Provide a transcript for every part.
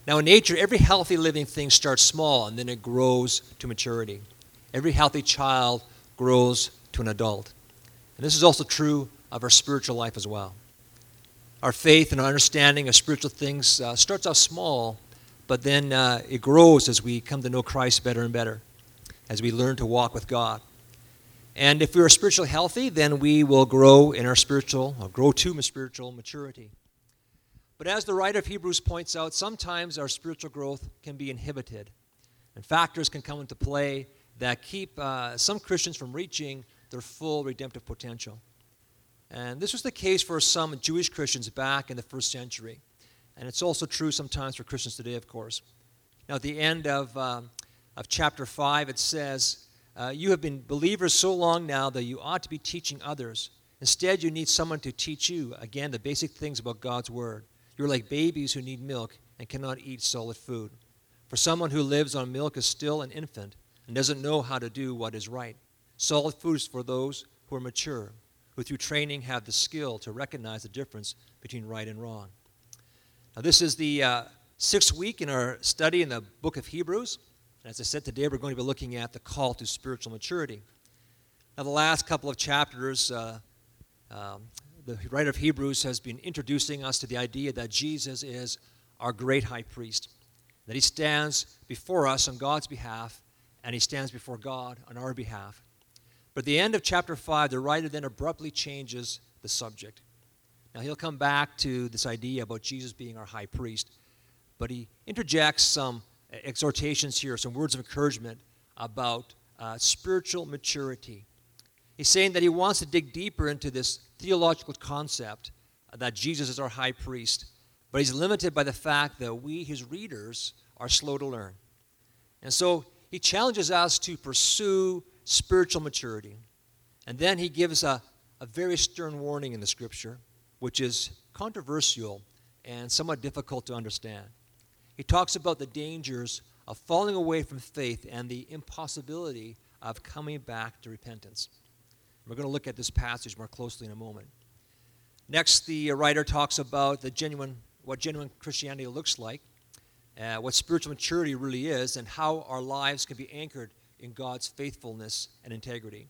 Now, in nature, every healthy living thing starts small and then it grows to maturity. Every healthy child grows to an adult. And this is also true of our spiritual life as well. Our faith and our understanding of spiritual things starts out small, but then it grows as we come to know Christ better and better, as we learn to walk with God. And if we are spiritually healthy, then we will grow to spiritual maturity. But as the writer of Hebrews points out, sometimes our spiritual growth can be inhibited, and factors can come into play that keep some Christians from reaching their full redemptive potential. And this was the case for some Jewish Christians back in the first century. And it's also true sometimes for Christians today, of course. Now, at the end of chapter 5, it says, you have been believers so long now that you ought to be teaching others. Instead, you need someone to teach you, again, the basic things about God's Word. You're like babies who need milk and cannot eat solid food. For someone who lives on milk is still an infant and doesn't know how to do what is right. Solid food is for those who are mature, who through training have the skill to recognize the difference between right and wrong. Now, this is the sixth week in our study in the book of Hebrews. And as I said, today we're going to be looking at the call to spiritual maturity. Now, the last couple of chapters, the writer of Hebrews has been introducing us to the idea that Jesus is our great high priest, that he stands before us on God's behalf, and he stands before God on our behalf. But at the end of chapter 5, the writer then abruptly changes the subject. Now, he'll come back to this idea about Jesus being our high priest, but he interjects some exhortations here, some words of encouragement about spiritual maturity. He's saying that he wants to dig deeper into this theological concept that Jesus is our high priest, but he's limited by the fact that we, his readers, are slow to learn. And so he challenges us to pursue spiritual maturity. And then he gives a very stern warning in the Scripture, which is controversial and somewhat difficult to understand. He talks about the dangers of falling away from faith and the impossibility of coming back to repentance. We're going to look at this passage more closely in a moment. Next, the writer talks about what genuine Christianity looks like, what spiritual maturity really is, and how our lives can be anchored in God's faithfulness and integrity.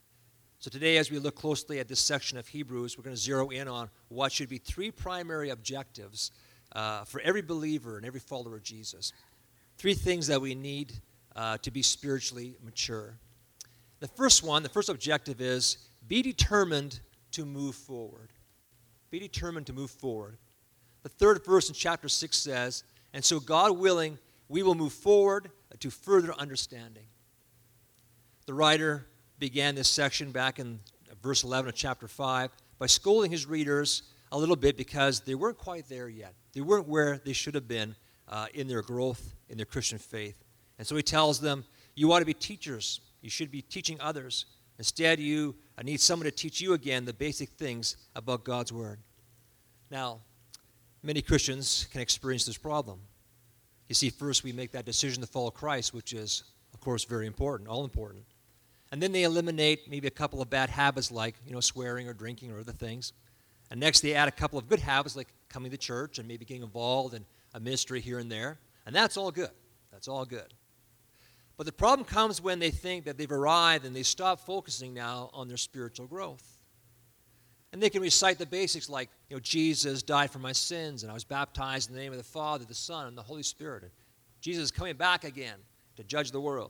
So today, as we look closely at this section of Hebrews, we're going to zero in on what should be three primary objectives for every believer and every follower of Jesus. Three things that we need to be spiritually mature. The first objective is be determined to move forward. Be determined to move forward. The third verse in chapter 6 says, and so God willing, we will move forward to further understanding. The writer began this section back in verse 11 of chapter 5 by scolding his readers a little bit because they weren't quite there yet. They weren't where they should have been in their growth, in their Christian faith. And so he tells them, you ought to be teachers. You should be teaching others. Instead, you need someone to teach you again the basic things about God's Word. Now, many Christians can experience this problem. You see, first we make that decision to follow Christ, which is, of course, very important, all important. And then they eliminate maybe a couple of bad habits like, swearing or drinking or other things. And next they add a couple of good habits like coming to church and maybe getting involved in a ministry here and there. And that's all good. That's all good. But the problem comes when they think that they've arrived and they stop focusing now on their spiritual growth. And they can recite the basics like, Jesus died for my sins and I was baptized in the name of the Father, the Son, and the Holy Spirit. And Jesus is coming back again to judge the world.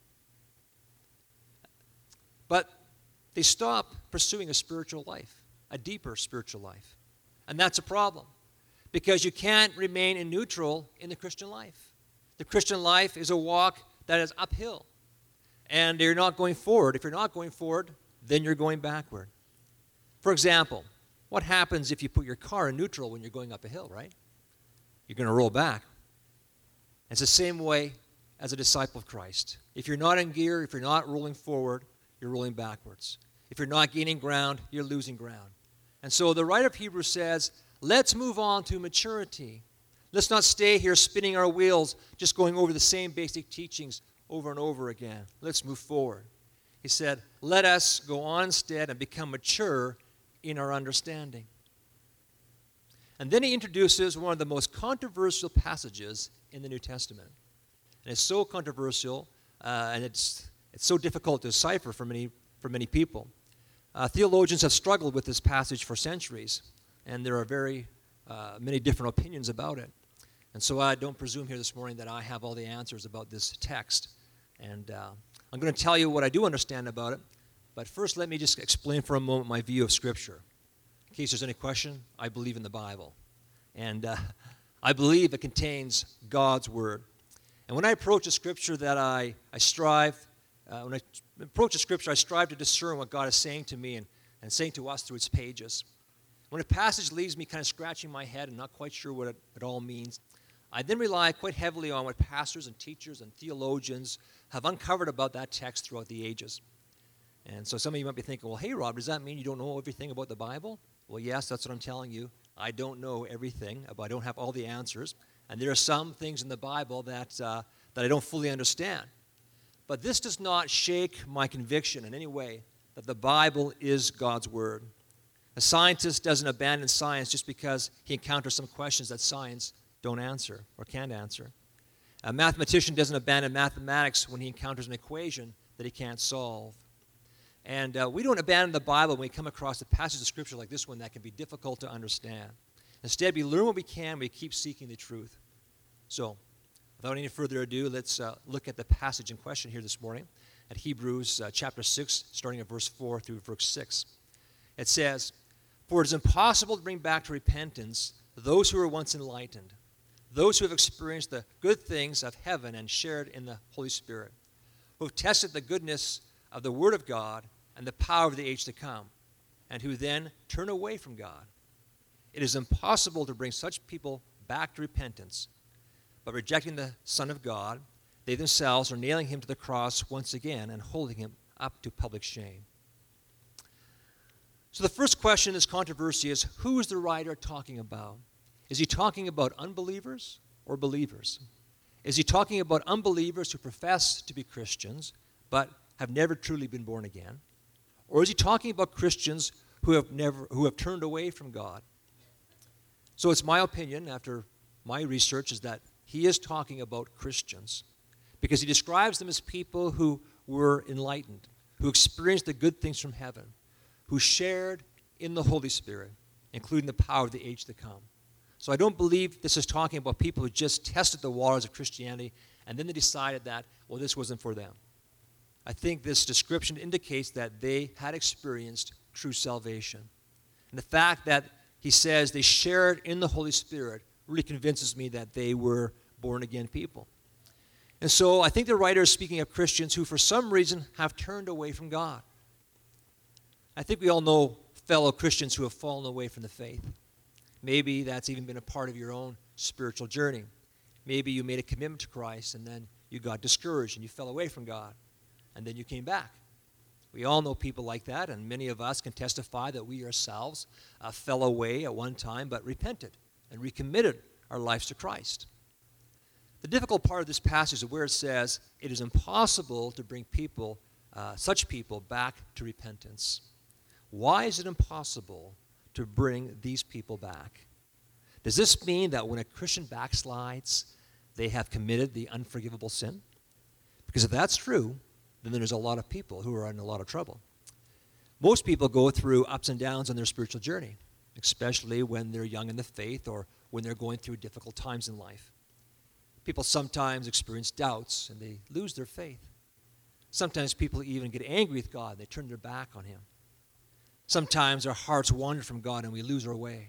But they stop pursuing a spiritual life, a deeper spiritual life. And that's a problem because you can't remain in neutral in the Christian life. The Christian life is a walk that is uphill. And you're not going forward. If you're not going forward, then you're going backward. For example, what happens if you put your car in neutral when you're going up a hill, right? You're going to roll back. It's the same way as a disciple of Christ. If you're not in gear, if you're not rolling forward, you're rolling backwards. If you're not gaining ground, you're losing ground. And so the writer of Hebrews says, let's move on to maturity. Let's not stay here spinning our wheels, just going over the same basic teachings over and over again. Let's move forward. He said, let us go on instead and become mature in our understanding. And then he introduces one of the most controversial passages in the New Testament. And it's so controversial, and it's so difficult to decipher for many people. Theologians have struggled with this passage for centuries, and there are very many different opinions about it. And so I don't presume here this morning that I have all the answers about this text. And I'm going to tell you what I do understand about it. But first, let me just explain for a moment my view of Scripture. In case there's any question, I believe in the Bible. And I believe it contains God's Word. And when I approach a Scripture I strive to discern what God is saying to me and saying to us through its pages. When a passage leaves me kind of scratching my head and not quite sure what it all means, I then rely quite heavily on what pastors and teachers and theologians have uncovered about that text throughout the ages. And so some of you might be thinking, well, hey, Rob, does that mean you don't know everything about the Bible? Well, yes, that's what I'm telling you. I don't know everything. I don't have all the answers. And there are some things in the Bible that I don't fully understand. But this does not shake my conviction in any way that the Bible is God's Word. A scientist doesn't abandon science just because he encounters some questions that science don't answer or can't answer. A mathematician doesn't abandon mathematics when he encounters an equation that he can't solve. And we don't abandon the Bible when we come across a passage of Scripture like this one that can be difficult to understand. Instead, we learn what we can, we keep seeking the truth. So, without any further ado, let's look at the passage in question here this morning at Hebrews chapter 6, starting at verse 4 through verse 6. It says, "For it is impossible to bring back to repentance those who were once enlightened, those who have experienced the good things of heaven and shared in the Holy Spirit, who have tested the goodness of the Word of God and the power of the age to come, and who then turn away from God. It is impossible to bring such people back to repentance, but rejecting the Son of God, they themselves are nailing him to the cross once again and holding him up to public shame." So the first question in this controversy is, who is the writer talking about? Is he talking about unbelievers or believers? Is he talking about unbelievers who profess to be Christians but have never truly been born again? Or is he talking about Christians who have turned away from God? So it's my opinion, after my research, is that he is talking about Christians because he describes them as people who were enlightened, who experienced the good things from heaven, who shared in the Holy Spirit, including the power of the age to come. So I don't believe this is talking about people who just tested the waters of Christianity and then they decided that, well, this wasn't for them. I think this description indicates that they had experienced true salvation. And the fact that he says they shared in the Holy Spirit really convinces me that they were born-again people. And so I think the writer is speaking of Christians who for some reason have turned away from God. I think we all know fellow Christians who have fallen away from the faith. Maybe that's even been a part of your own spiritual journey. Maybe you made a commitment to Christ and then you got discouraged and you fell away from God. And then you came back. We all know people like that, and many of us can testify that we ourselves fell away at one time but repented and recommitted our lives to Christ. The difficult part of this passage is where it says it is impossible to bring such people back to repentance. Why is it impossible to bring these people back? Does this mean that when a Christian backslides, they have committed the unforgivable sin? Because if that's true, then there's a lot of people who are in a lot of trouble. Most people go through ups and downs on their spiritual journey, especially when they're young in the faith or when they're going through difficult times in life. People sometimes experience doubts and they lose their faith. Sometimes people even get angry with God and they turn their back on him. Sometimes our hearts wander from God and we lose our way.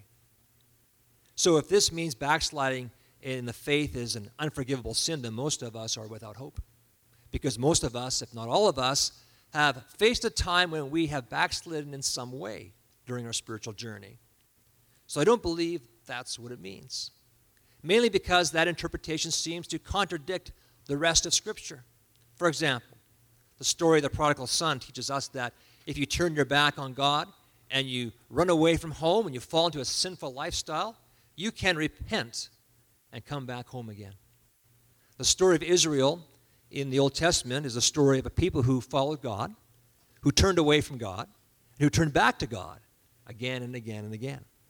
So if this means backsliding in the faith is an unforgivable sin, then most of us are without hope. Because most of us, if not all of us, have faced a time when we have backslidden in some way during our spiritual journey. So I don't believe that's what it means. Mainly because that interpretation seems to contradict the rest of Scripture. For example, the story of the prodigal son teaches us that if you turn your back on God and you run away from home and you fall into a sinful lifestyle, you can repent and come back home again. The story of Israel in the Old Testament is a story of a people who followed God, who turned away from God, and who turned back to God again and again and again.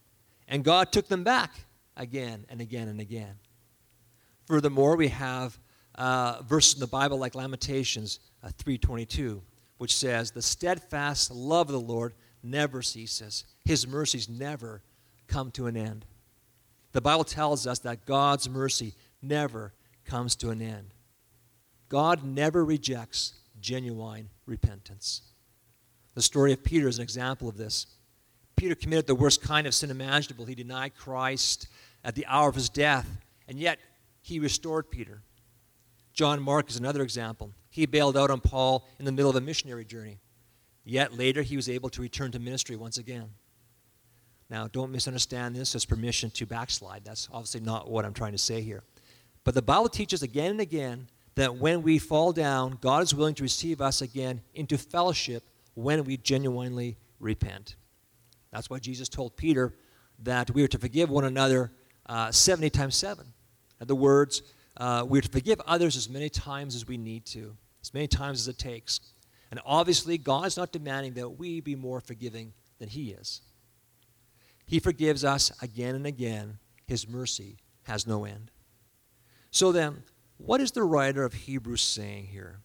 And God took them back again and again and again. Furthermore, we have verses in the Bible like Lamentations 3:22, which says, "The steadfast love of the Lord never ceases. His mercies never come to an end." The Bible tells us that God's mercy never comes to an end. God never rejects genuine repentance. The story of Peter is an example of this. Peter committed the worst kind of sin imaginable. He denied Christ at the hour of his death, and yet he restored Peter. John Mark is another example. He bailed out on Paul in the middle of a missionary journey, yet later he was able to return to ministry once again. Now, don't misunderstand this as permission to backslide. That's obviously not what I'm trying to say here. But the Bible teaches again and again that when we fall down, God is willing to receive us again into fellowship when we genuinely repent. That's why Jesus told Peter that we are to forgive one another 70 times 7. In other words, we are to forgive others as many times as we need to, as many times as it takes. And obviously, God is not demanding that we be more forgiving than He is. He forgives us again and again. His mercy has no end. So then, what is the writer of Hebrews saying here?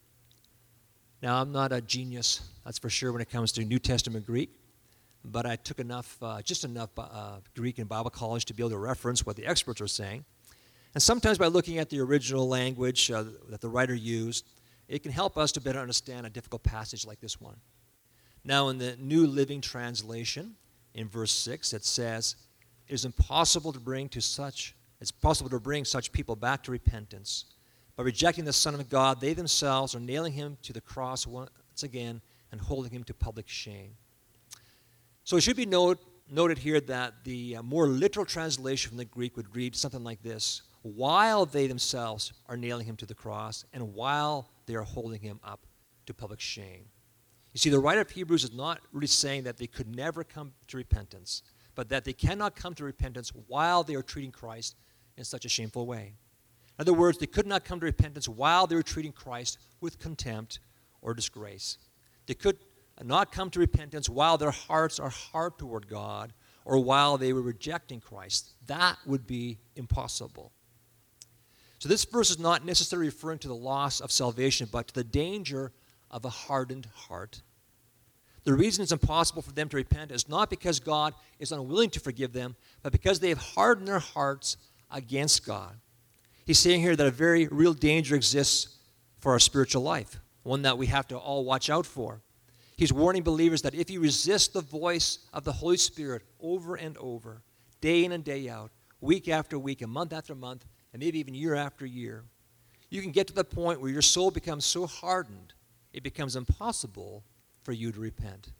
Now, I'm not a genius, that's for sure, when it comes to New Testament Greek, but I took just enough Greek in Bible college to be able to reference what the experts are saying. And sometimes by looking at the original language that the writer used, it can help us to better understand a difficult passage like this one. Now, in the New Living Translation, in verse 6, it says, "It is impossible to bring such people back to repentance. By rejecting the Son of God, they themselves are nailing him to the cross once again and holding him to public shame." So it should be noted here that the more literal translation from the Greek would read something like this: while they themselves are nailing him to the cross and while they are holding him up to public shame. You see, the writer of Hebrews is not really saying that they could never come to repentance, but that they cannot come to repentance while they are treating Christ in such a shameful way. In other words, they could not come to repentance while they were treating Christ with contempt or disgrace. They could not come to repentance while their hearts are hard toward God or while they were rejecting Christ. That would be impossible. So this verse is not necessarily referring to the loss of salvation, but to the danger of a hardened heart. The reason it's impossible for them to repent is not because God is unwilling to forgive them, but because they have hardened their hearts against God. He's saying here that a very real danger exists for our spiritual life, one that we have to all watch out for. He's warning believers that if you resist the voice of the Holy Spirit over and over, day in and day out, week after week, and month after month, and maybe even year after year, you can get to the point where your soul becomes so hardened, it becomes impossible for you to repent.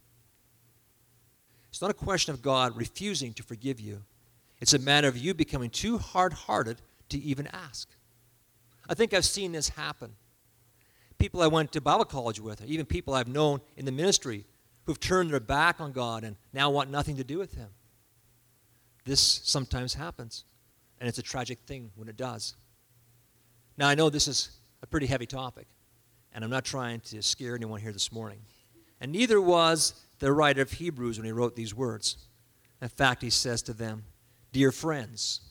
It's not a question of God refusing to forgive you. It's a matter of you becoming too hard-hearted to even ask. I think I've seen this happen. People I went to Bible college with, or even people I've known in the ministry who've turned their back on God and now want nothing to do with Him. This sometimes happens, and it's a tragic thing when it does. Now, I know this is a pretty heavy topic, and I'm not trying to scare anyone here this morning. And neither was the writer of Hebrews when he wrote these words. In fact, he says to them, dear friends,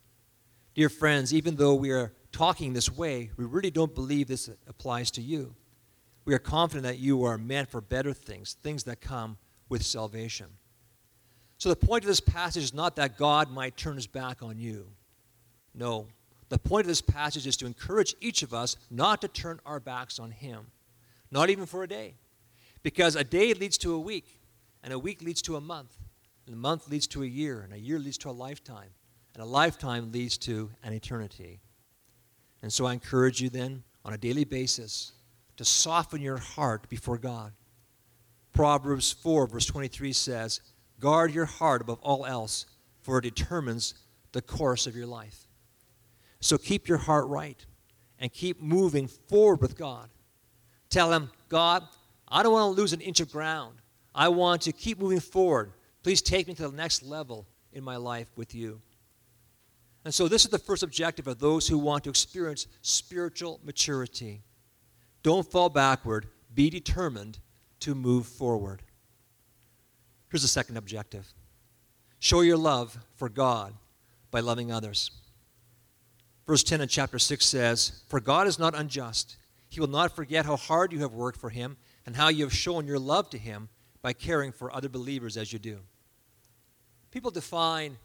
even though we are talking this way, we really don't believe this applies to you. We are confident that you are meant for better things, things that come with salvation. So the point of this passage is not that God might turn His back on you. No. The point of this passage is to encourage each of us not to turn our backs on Him, not even for a day. Because a day leads to a week, and a week leads to a month, and a month leads to a year, and a year leads to a lifetime, and a lifetime leads to an eternity. And so I encourage you then, on a daily basis, to soften your heart before God. Proverbs 4, verse 23 says, guard your heart above all else, for it determines the course of your life. So keep your heart right and keep moving forward with God. Tell Him, God, I don't want to lose an inch of ground. I want to keep moving forward. Please take me to the next level in my life with you. And so this is the first objective of those who want to experience spiritual maturity. Don't fall backward. Be determined to move forward. Here's the second objective. Show your love for God by loving others. Verse 10 in chapter 6 says, "For God is not unjust. He will not forget how hard you have worked for him and how you have shown your love to him by caring for other believers as you do." People define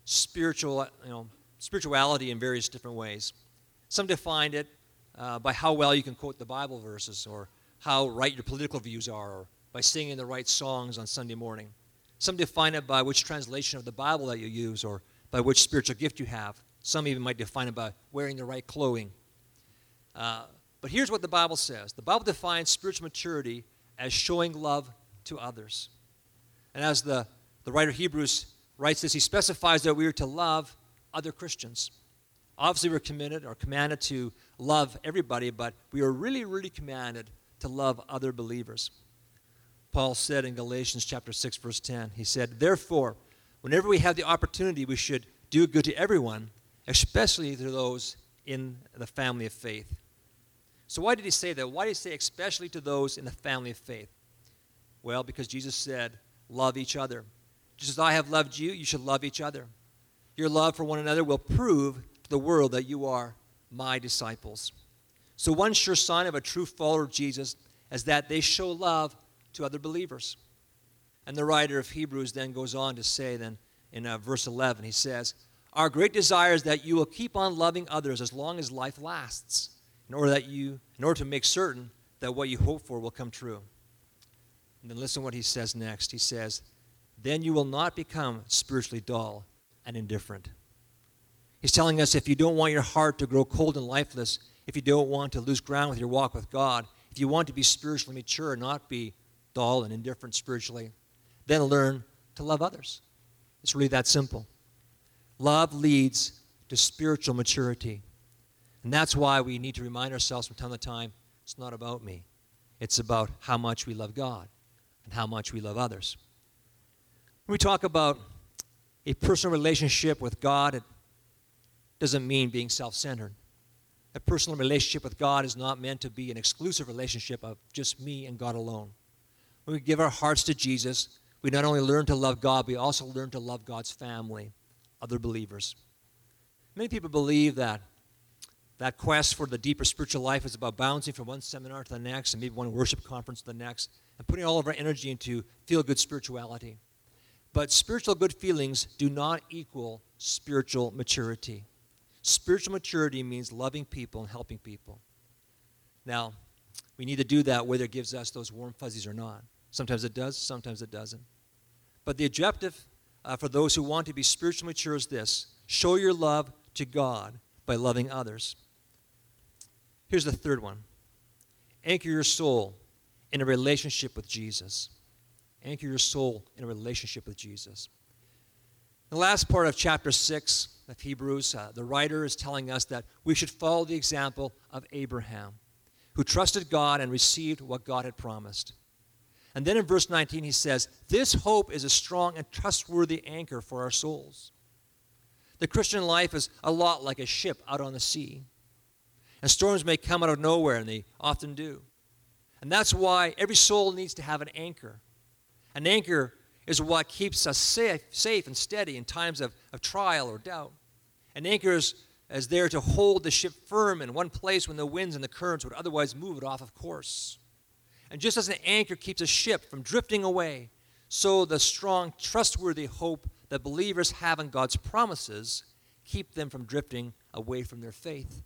spirituality in various different ways. Some define it by how well you can quote the Bible verses, or how right your political views are, or by singing the right songs on Sunday morning. Some define it by which translation of the Bible that you use, or by which spiritual gift you have. Some even might define it by wearing the right clothing. But here's what the Bible says. The Bible defines spiritual maturity as showing love to others. And as the writer of Hebrews writes this, he specifies that we are to love other Christians. Obviously, we're committed or commanded to love everybody, but we are really, really commanded to love other believers. Paul said in Galatians chapter 6, verse 10, he said, "Therefore, whenever we have the opportunity, we should do good to everyone, especially to those in the family of faith." So why did he say that? Why did he say especially to those in the family of faith? Well, because Jesus said, love each other. Just as I have loved you, you should love each other. Your love for one another will prove to the world that you are my disciples. So one sure sign of a true follower of Jesus is that they show love to other believers. And the writer of Hebrews then goes on to say then in verse 11, he says, "Our great desire is that you will keep on loving others as long as life lasts, in order to make certain that what you hope for will come true." And then listen what he says next. He says, "Then you will not become spiritually dull and indifferent." He's telling us if you don't want your heart to grow cold and lifeless, if you don't want to lose ground with your walk with God, if you want to be spiritually mature and not be dull and indifferent spiritually, then learn to love others. It's really that simple. Love leads to spiritual maturity. And that's why we need to remind ourselves from time to time, it's not about me. It's about how much we love God and how much we love others. When we talk about a personal relationship with God, it doesn't mean being self-centered. A personal relationship with God is not meant to be an exclusive relationship of just me and God alone. When we give our hearts to Jesus, we not only learn to love God, we also learn to love God's family, other believers. Many people believe that quest for the deeper spiritual life is about bouncing from one seminar to the next and maybe one worship conference to the next and putting all of our energy into feel-good spirituality. But spiritual good feelings do not equal spiritual maturity. Spiritual maturity means loving people and helping people. Now, we need to do that whether it gives us those warm fuzzies or not. Sometimes it does, sometimes it doesn't. But the objective for those who want to be spiritually mature is this: show your love to God by loving others. Here's the third one. Anchor your soul in a relationship with Jesus. Anchor your soul in a relationship with Jesus. In the last part of chapter 6 of Hebrews, the writer is telling us that we should follow the example of Abraham, who trusted God and received what God had promised. And then in verse 19 he says, "This hope is a strong and trustworthy anchor for our souls." The Christian life is a lot like a ship out on the sea. And storms may come out of nowhere, and they often do. And that's why every soul needs to have an anchor. An anchor is what keeps us safe and steady in times of trial or doubt. An anchor is there to hold the ship firm in one place when the winds and the currents would otherwise move it off of course. And just as an anchor keeps a ship from drifting away, so the strong, trustworthy hope that believers have in God's promises keep them from drifting away from their faith.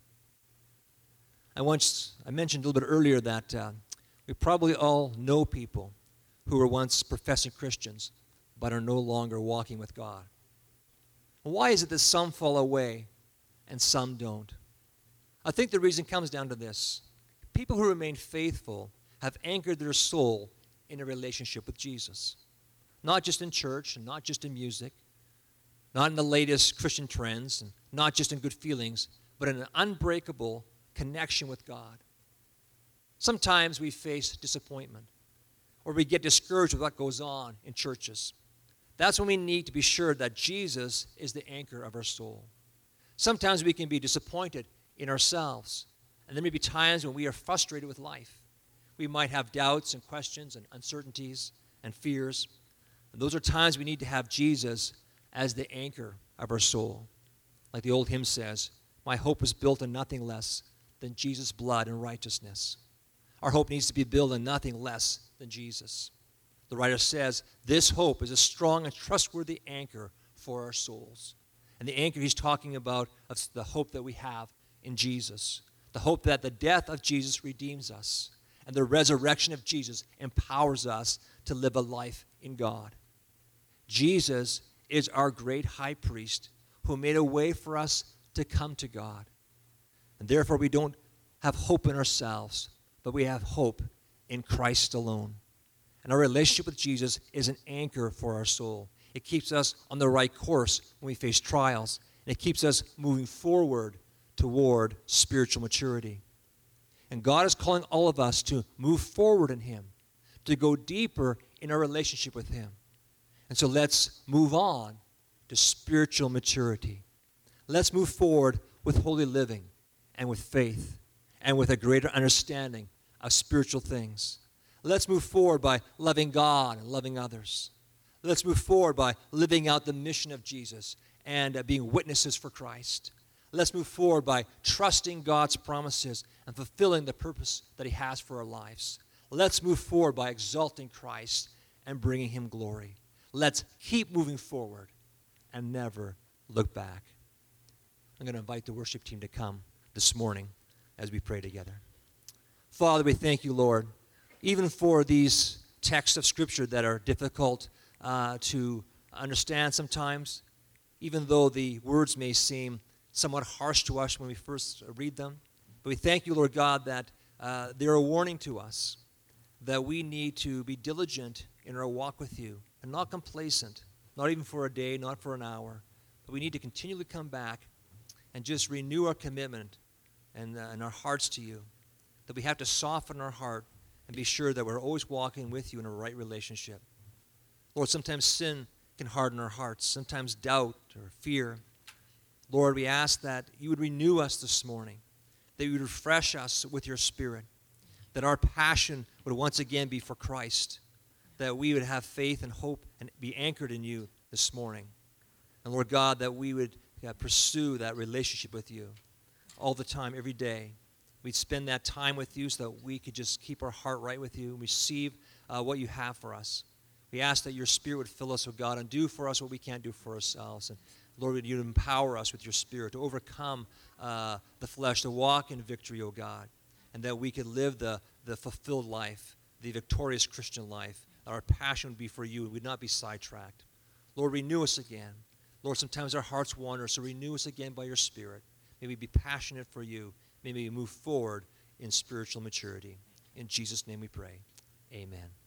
I mentioned a little bit earlier that we probably all know people who were once professing Christians but are no longer walking with God. Why is it that some fall away and some don't? I think the reason comes down to this. People who remain faithful have anchored their soul in a relationship with Jesus. Not just in church and not just in music, not in the latest Christian trends, and not just in good feelings, but in an unbreakable connection with God. Sometimes we face disappointment, or we get discouraged with what goes on in churches. That's when we need to be sure that Jesus is the anchor of our soul. Sometimes we can be disappointed in ourselves, and there may be times when we are frustrated with life. We might have doubts and questions and uncertainties and fears. And those are times we need to have Jesus as the anchor of our soul. Like the old hymn says, my hope is built on nothing less than Jesus' blood and righteousness. Our hope needs to be built on nothing less than Jesus. The writer says, this hope is a strong and trustworthy anchor for our souls. And the anchor he's talking about is the hope that we have in Jesus. The hope that the death of Jesus redeems us, and the resurrection of Jesus empowers us to live a life in God. Jesus is our great high priest who made a way for us to come to God. And therefore we don't have hope in ourselves, but we have hope in Christ alone. And our relationship with Jesus is an anchor for our soul. It keeps us on the right course when we face trials, and it keeps us moving forward toward spiritual maturity. And God is calling all of us to move forward in Him, to go deeper in our relationship with Him. And so let's move on to spiritual maturity. Let's move forward with holy living and with faith and with a greater understanding of spiritual things. Let's move forward by loving God and loving others. Let's move forward by living out the mission of Jesus and being witnesses for Christ. Let's move forward by trusting God's promises and fulfilling the purpose that He has for our lives. Let's move forward by exalting Christ and bringing Him glory. Let's keep moving forward and never look back. I'm going to invite the worship team to come this morning as we pray together. Father, we thank you, Lord, even for these texts of Scripture that are difficult to understand sometimes, even though the words may seem somewhat harsh to us when we first read them. But we thank you, Lord God, that they're a warning to us that we need to be diligent in our walk with you and not complacent, not even for a day, not for an hour. But we need to continually come back and just renew our commitment and our hearts to you, that we have to soften our heart and be sure that we're always walking with you in a right relationship. Lord, sometimes sin can harden our hearts, sometimes doubt or fear. Lord, we ask that you would renew us this morning, that you would refresh us with your Spirit, that our passion would once again be for Christ, that we would have faith and hope and be anchored in you this morning. And Lord God, that we would pursue that relationship with you all the time, every day. We'd spend that time with you so that we could just keep our heart right with you and receive what you have for us. We ask that your Spirit would fill us with God and do for us what we can't do for ourselves. And Lord, would you empower us with your Spirit to overcome the flesh, to walk in victory, O God, and that we could live the fulfilled life, the victorious Christian life. Our passion would be for you. We'd not be sidetracked. Lord, renew us again. Lord, sometimes our hearts wander, so renew us again by your Spirit. May we be passionate for you. May we move forward in spiritual maturity. In Jesus' name we pray. Amen.